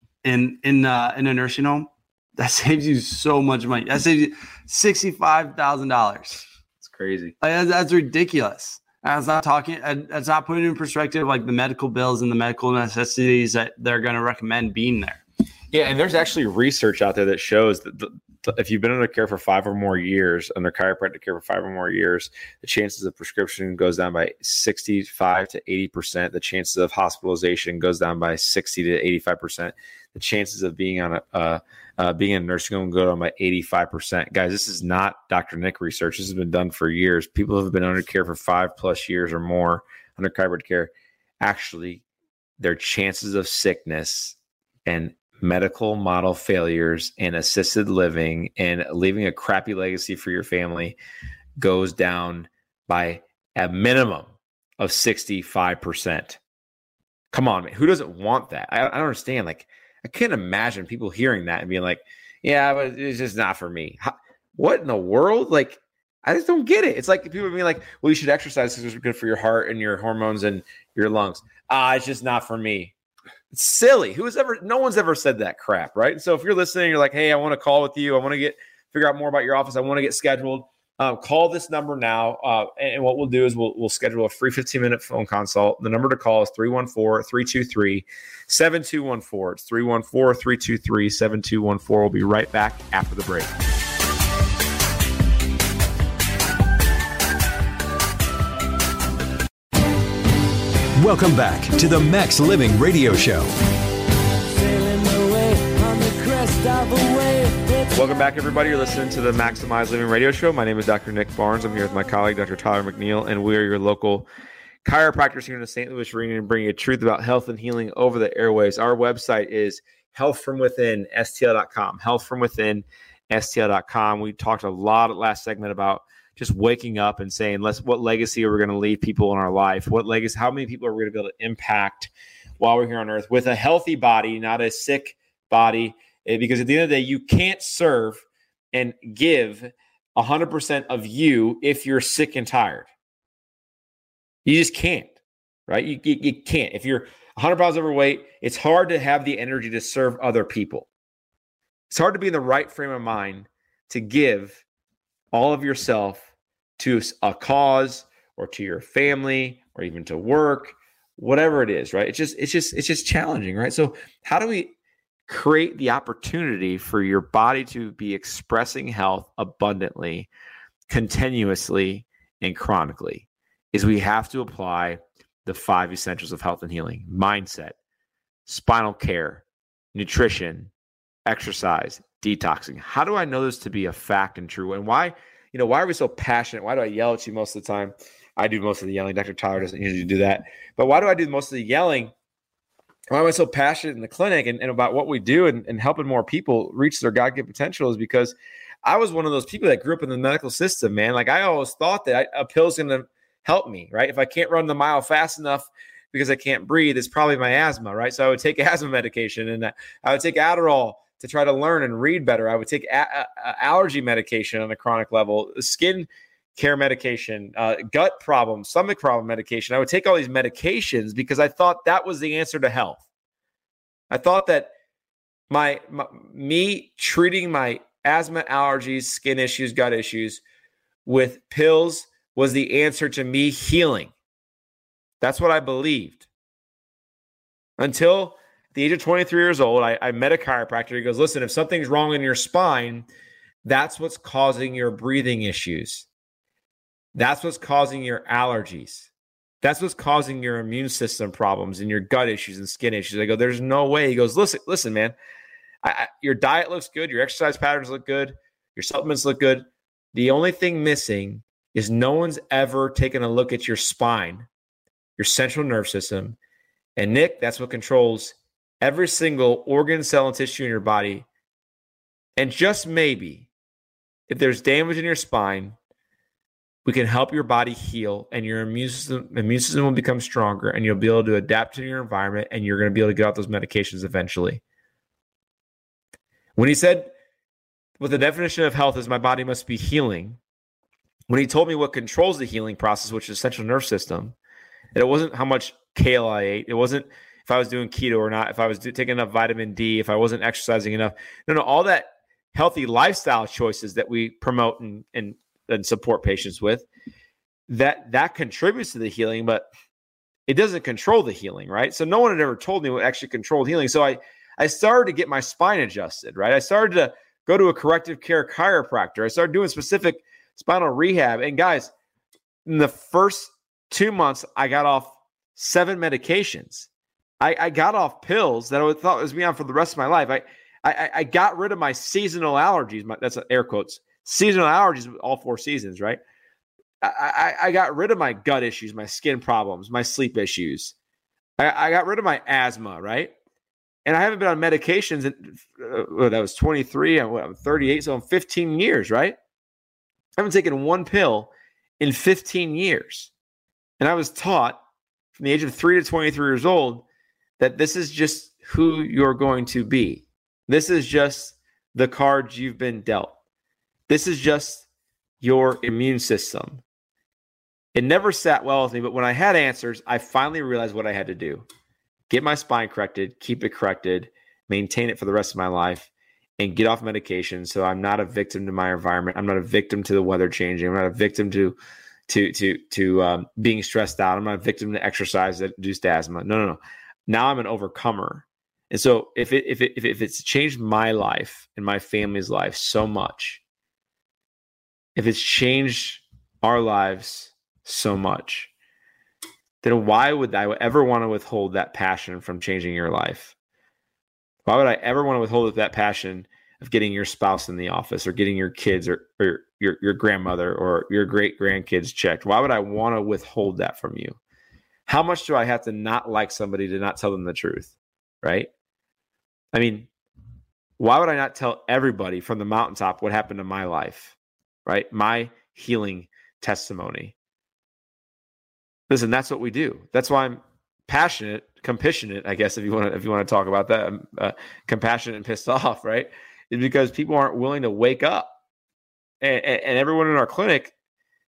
in in uh, in a nursing home, that saves you so much money. That saves you sixty-five thousand dollars. Crazy. Like, that's ridiculous. That's not talking. That's not putting in perspective like the medical bills and the medical necessities that they're going to recommend being there. Yeah, and there's actually research out there that shows that the, the, if you've been under care for five or more years, under chiropractic care for five or more years, the chances of prescription goes down by sixty-five to eighty percent. The chances of hospitalization goes down by sixty to eighty-five percent. The chances of being on a uh, uh, being in a nursing home go down by eighty-five percent. Guys, this is not Doctor Nick research. This has been done for years. People have been under care for five plus years or more under chiropractic care. Actually, their chances of sickness and medical model failures and assisted living and leaving a crappy legacy for your family goes down by a minimum of sixty-five percent. Come on, man. Who doesn't want that? I, I don't understand. Like, I can't imagine people hearing that and being like, yeah, but it's just not for me. How, what in the world? Like, I just don't get it. It's like people being like, well, you should exercise because it's good for your heart and your hormones and your lungs. Ah, it's just not for me. It's silly. Who has ever, no one's ever said that crap, right? So if you're listening, you're like, hey, I want to call with you. I want to get, figure out more about your office. I want to get scheduled. Um, call this number now. Uh, and what we'll do is we'll, we'll schedule a free fifteen minute phone consult. The number to call is three one four, three two three, seven two one four. It's three one four, three two three, seven two one four. We'll be right back after the break. Welcome back to the Max Living Radio Show. Welcome back, everybody. You're listening to the Maximize Living Radio Show. My name is Doctor Nick Barnes. I'm here with my colleague, Doctor Tyler McNeil, and we are your local chiropractors here in the Saint Louis region, bringing you truth about health and healing over the airways. Our website is health from within S T L dot com. health from within S T L dot com. We talked a lot last segment about just waking up and saying, let's, what legacy are we going to leave people in our life? What legacy, how many people are we going to be able to impact while we're here on earth with a healthy body, not a sick body? Because at the end of the day, you can't serve and give one hundred percent of you if you're sick and tired. You just can't. right? You, you, you can't. If you're one hundred pounds overweight, it's hard to have the energy to serve other people. It's hard to be in the right frame of mind to give all of yourself to a cause or to your family or even to work, whatever it is, right? It's just, it's just, it's just challenging, right? So how do we create the opportunity for your body to be expressing health abundantly, continuously, and chronically? Is we have to apply the five essentials of health and healing: mindset, spinal care, nutrition, exercise, detoxing. How do I know this to be a fact and true? And why, you know, why are we so passionate? Why do I yell at you most of the time? I do most of the yelling. Doctor Tyler doesn't usually do that. But why do I do most of the yelling? Why am I so passionate in the clinic and, and about what we do and, and helping more people reach their God-given potential? Is because I was one of those people that grew up in the medical system, man. Like, I always thought that I, a pill's going to help me, right? If I can't run the mile fast enough because I can't breathe, it's probably my asthma, right? So I would take asthma medication, and I would take Adderall to try to learn and read better. I would take a- a- allergy medication on a chronic level, skin care medication, uh, gut problem, stomach problem medication. I would take all these medications because I thought that was the answer to health. I thought that my, my me treating my asthma, allergies, skin issues, gut issues with pills was the answer to me healing. That's what I believed. Until the age of twenty-three years old, I, I met a chiropractor. He goes, listen, if something's wrong in your spine, that's what's causing your breathing issues. That's what's causing your allergies. That's what's causing your immune system problems and your gut issues and skin issues. I go, there's no way. He goes, listen, listen, man, I, I, your diet looks good. Your exercise patterns look good. Your supplements look good. The only thing missing is no one's ever taken a look at your spine, your central nervous system. And Nick, that's what controls every single organ, cell, and tissue in your body. And just maybe, if there's damage in your spine, we can help your body heal, and your immune system, immune system will become stronger, and you'll be able to adapt to your environment, and you're going to be able to get off those medications eventually. When he said, well, the definition of health is my body must be healing, when he told me what controls the healing process, which is central nervous system, and it wasn't how much kale I ate, it wasn't if I was doing keto or not, if I was do, taking enough vitamin D, if I wasn't exercising enough. No, no, all that healthy lifestyle choices that we promote and, and and support patients with, that that contributes to the healing, but it doesn't control the healing, right? So no one had ever told me what actually controlled healing. So I, I started to get my spine adjusted, right? I started to go to a corrective care chiropractor. I started doing specific spinal rehab. And guys, in the first two months, I got off seven medications. I, I got off pills that I thought was me on for the rest of my life. I, I, I got rid of my seasonal allergies. My, that's air quotes. Seasonal allergies, all four seasons, right? I, I, I got rid of my gut issues, my skin problems, my sleep issues. I, I got rid of my asthma, right? And I haven't been on medications. In, uh, that was twenty-three. I'm, I'm thirty-eight, so I'm fifteen years, right? I haven't taken one pill in fifteen years. And I was taught from the age of three to twenty-three years old that this is just who you're going to be. This is just the cards you've been dealt. This is just your immune system. It never sat well with me, but when I had answers, I finally realized what I had to do. Get my spine corrected, keep it corrected, maintain it for the rest of my life, and get off medication so I'm not a victim to my environment. I'm not a victim to the weather changing. I'm not a victim to to to to um, being stressed out. I'm not a victim to exercise that induced asthma. No, no, no. Now I'm an overcomer. And so if it if it if, it, if it's changed my life and my family's life so much, if it's changed our lives so much, then why would I ever want to withhold that passion from changing your life? Why would I ever want to withhold that passion of getting your spouse in the office or getting your kids or, or your, your grandmother or your great grandkids checked? Why would I want to withhold that from you? How much do I have to not like somebody to not tell them the truth? Right? I mean, why would I not tell everybody from the mountaintop what happened to my life? Right? My healing testimony. Listen, that's what we do. That's why I'm passionate, compassionate, I guess, if you want to, if you want to talk about that, I'm uh, compassionate and pissed off, right? Is because people aren't willing to wake up. And, and, and everyone in our clinic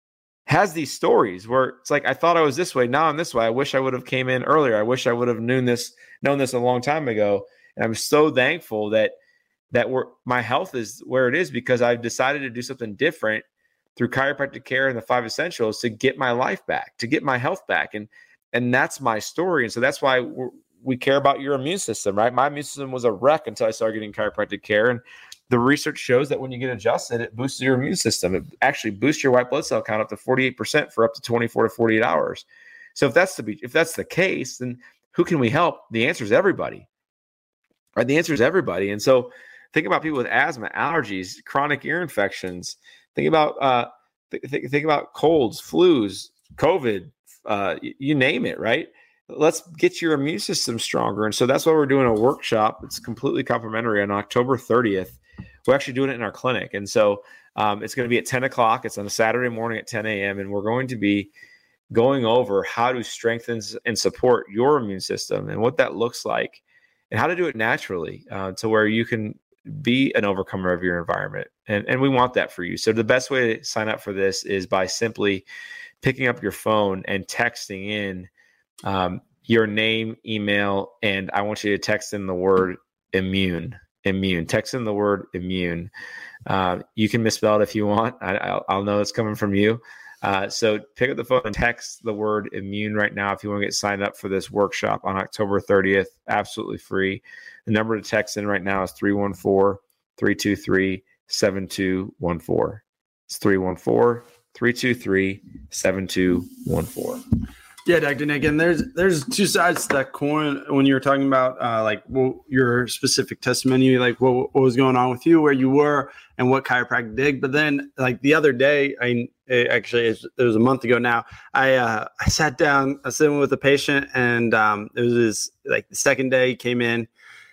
has these stories where it's like, I thought I was this way. Now I'm this way. I wish I would have came in earlier. I wish I would have known this, known this a long time ago. And I'm so thankful that, that we're, my health is where it is because I've decided to do something different through chiropractic care and the five essentials to get my life back, to get my health back. And, and that's my story. And so that's why we're, we care about your immune system, right? My immune system was a wreck until I started getting chiropractic care. And the research shows that when you get adjusted, it boosts your immune system. It actually boosts your white blood cell count up to forty-eight percent for up to twenty-four to forty-eight hours. So if that's the if that's the case, then who can we help? The answer is everybody. Right? The answer is everybody. And so think about people with asthma, allergies, chronic ear infections. Think about uh, th- th- think about colds, flus, COVID, uh, y- you name it, right? Let's get your immune system stronger. And so that's why we're doing a workshop. It's completely complimentary on October thirtieth. We're actually doing it in our clinic. And so um, it's going to be at ten o'clock. It's on a Saturday morning at ten a.m. And we're going to be going over how to strengthen and support your immune system and what that looks like and how to do it naturally uh, to where you can be an overcomer of your environment. And, and we want that for you. So the best way to sign up for this is by simply picking up your phone and texting in um, your name, email, and I want you to text in the word immune. Immune. Text in the word immune. Uh, you can misspell it if you want. I, I'll, I'll know it's coming from you. Uh, so pick up the phone and text the word immune right now if you want to get signed up for this workshop on October thirtieth. Absolutely free. The number to text in right now is three one four, three two three, seven two one four. It's three one four, three two three, seven two one four. Yeah, Doctor Nick, and there's there's two sides to that coin when you were talking about uh, like well, your specific testimony, like what, what was going on with you, where you were, and what chiropractic did. But then, like the other day, I actually it was a month ago now. I uh, I sat down, I was sitting with a patient, and um, it was his, like the second day he came in,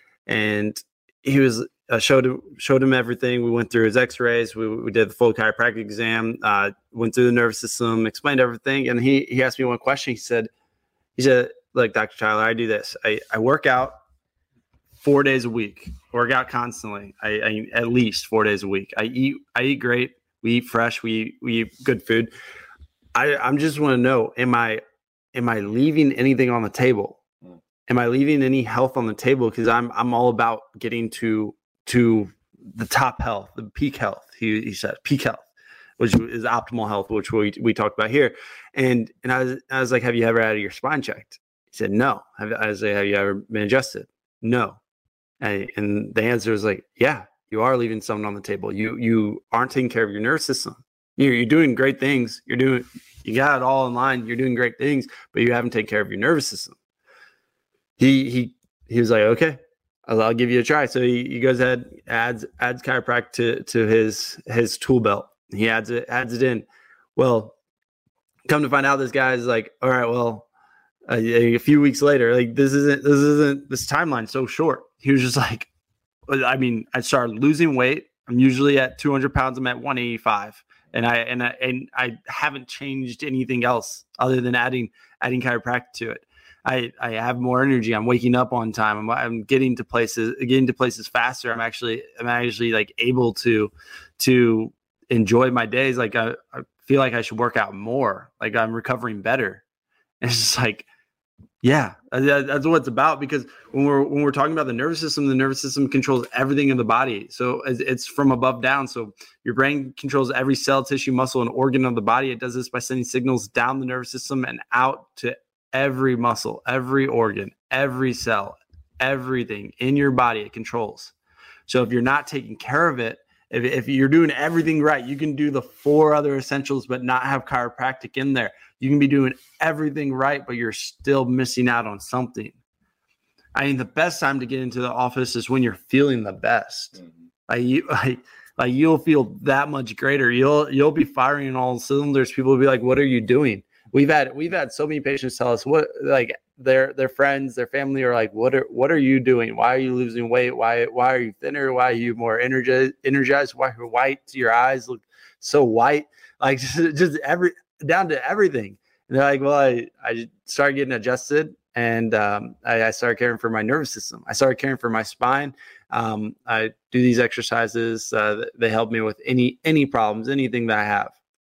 and he was. I showed him showed him everything. We went through his X-rays. We we did the full chiropractic exam. Uh, went through the nervous system, explained everything. And he he asked me one question. He said, he said, "Look, Doctor Tyler, I do this. I, I work out four days a week. Work out constantly. I, I at least four days a week. I eat I eat great. We eat fresh. We we eat good food. I I'm just want to know, am I am I leaving anything on the table? Am I leaving any health on the table? Because I'm I'm all about getting to to the top health, the peak health. He, he said peak health, which is optimal health, which we we talked about here. And and I was I was like, have you ever had your spine checked? He said, no. Have, I was like, have you ever been adjusted? No. And, and the answer was like, yeah, you are leaving something on the table. You you aren't taking care of your nervous system. You're, you're doing great things. You're doing you got it all in line. You're doing great things, but you haven't taken care of your nervous system. He he he was like, okay. I'll, I'll give you a try. So he, he goes ahead, adds adds chiropractic to, to his his tool belt. He adds it adds it in. Well, come to find out, this guy's like, all right, well, uh, a few weeks later, like this isn't this isn't this timeline's so short. He was just like, I mean, I started losing weight. I'm usually at two hundred pounds. I'm at one eighty-five, and I and I and I haven't changed anything else other than adding adding chiropractic to it. I, I have more energy. I'm waking up on time. I'm, I'm getting to places, getting to places faster. I'm actually, I'm actually like able to, to enjoy my days. Like I, I feel like I should work out more. Like I'm recovering better. And it's just like, yeah, that, that's what it's about. Because when we're, when we're talking about the nervous system, the nervous system controls everything in the body. So it's from above down. So your brain controls every cell, tissue, muscle, and organ of the body. It does this by sending signals down the nervous system and out to every muscle, every organ, every cell, everything in your body it controls. So if you're not taking care of it, if, if you're doing everything right, you can do the four other essentials, but not have chiropractic in there. You can be doing everything right, but you're still missing out on something. I mean, the best time to get into the office is when you're feeling the best. Mm-hmm. Like you, like, like you'll feel that much greater. You'll you'll be firing on all cylinders. People will be like, "What are you doing?" We've had we've had so many patients tell us what like their their friends, their family are like, what are what are you doing? Why are you losing weight? Why why are you thinner? Why are you more energized? Energized? Why are white? Your eyes look so white. Like just, just every down to everything. And they're like, well, I I started getting adjusted, and um, I, I started caring for my nervous system. I started caring for my spine. Um, I do these exercises. Uh, they help me with any any problems, anything that I have.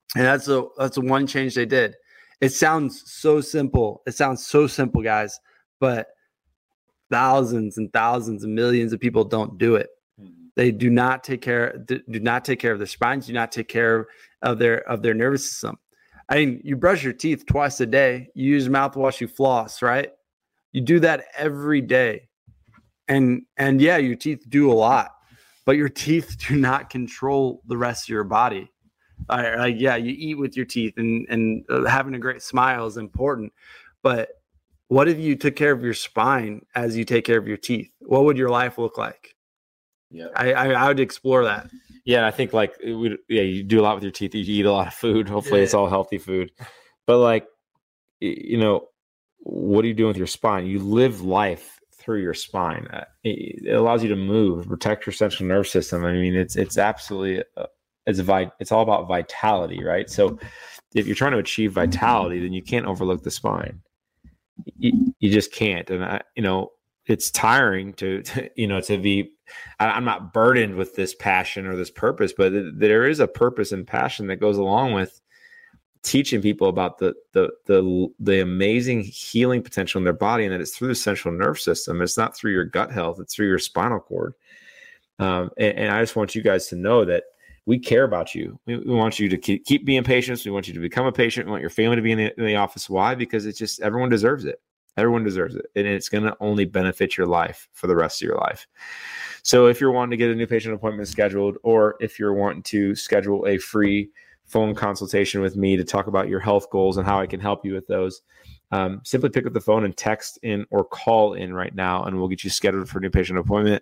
And that's the that's the one change they did. It sounds so simple. It sounds so simple, guys, but thousands and thousands and millions of people don't do it. They do not take care do not take care of their spines, do not take care of their of their nervous system. I mean, you brush your teeth twice a day, you use mouthwash, you floss, right? You do that every day. And and yeah, your teeth do a lot, but your teeth do not control the rest of your body. Uh, like, yeah, you eat with your teeth, and and uh, having a great smile is important. But what if you took care of your spine as you take care of your teeth? What would your life look like? Yeah, I, I, I would explore that. Yeah, and I think like it would, yeah, you do a lot with your teeth. You eat a lot of food. Hopefully, Yeah. it's all healthy food. But like, y- you know, what are you doing with your spine? You live life through your spine. Uh, It, it allows you to move, protect your central nervous system. I mean, it's it's absolutely uh, it's vi- It's all about vitality, right? So, if you're trying to achieve vitality, then you can't overlook the spine. You, you just can't, and I, you know, it's tiring to, to you know to be. I, I'm not burdened with this passion or this purpose, but th- there is a purpose and passion that goes along with teaching people about the the the the amazing healing potential in their body, and that it's through the central nervous system. It's not through your gut health; it's through your spinal cord. Um, and, and I just want you guys to know that we care about you. We, we want you to keep, keep being patients. We want you to become a patient. We want your family to be in the, in the office. Why? Because it's just everyone deserves it. Everyone deserves it, and it's going to only benefit your life for the rest of your life. So if you're wanting to get a new patient appointment scheduled, or if you're wanting to schedule a free phone consultation with me to talk about your health goals and how I can help you with those, um, simply pick up the phone and text in or call in right now, and we'll get you scheduled for a new patient appointment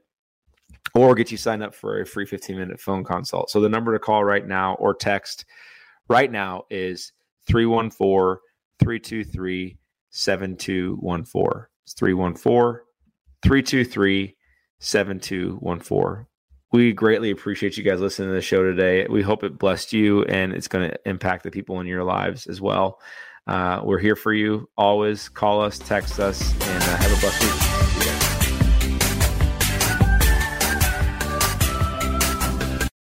or get you signed up for a free fifteen minute phone consult. So the number to call right now or text right now is three one four, three two three, seven two one four. It's three one four, three two three, seven two one four. We greatly appreciate you guys listening to the show today. We hope it blessed you, and it's going to impact the people in your lives as well. Uh, we're here for you. Always call us, text us, and uh, have a blessed week.